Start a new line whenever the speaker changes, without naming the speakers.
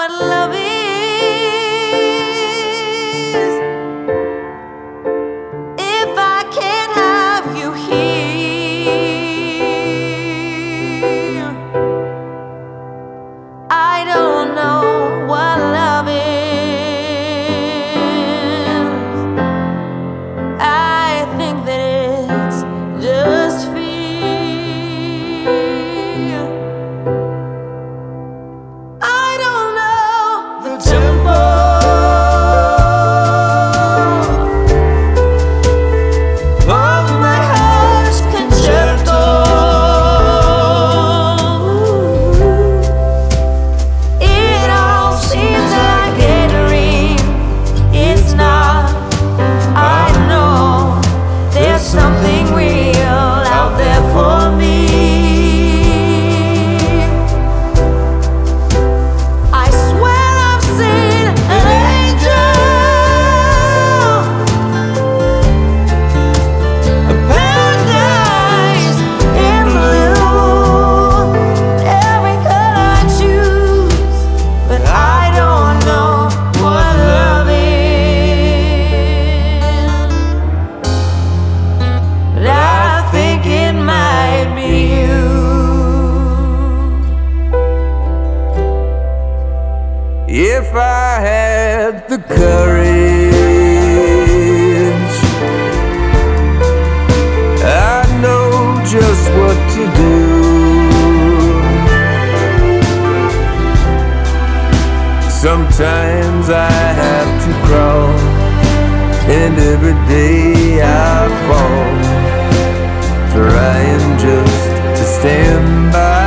what love is. If I can't have you here, I don't know what love is. I think that it's just fear. I don't know the tempo of my heart's concerto. It all seems like a dream. It's not. I know there's something real out there for me. I swear I've seen an angel, a paradise in blue, every color I choose, but I don't know what love is. But I think it might be you.
If I had the courage, I know just what to do. Sometimes I have to crawl, and every day I fall, trying just to stand by.